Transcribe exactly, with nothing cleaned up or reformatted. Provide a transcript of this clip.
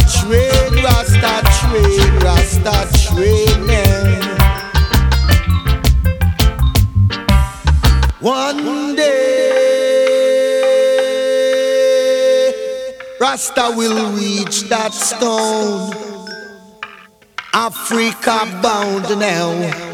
train, Rasta train, Rasta train. Yeah. One day, Rasta will reach that stone. Africa bound now.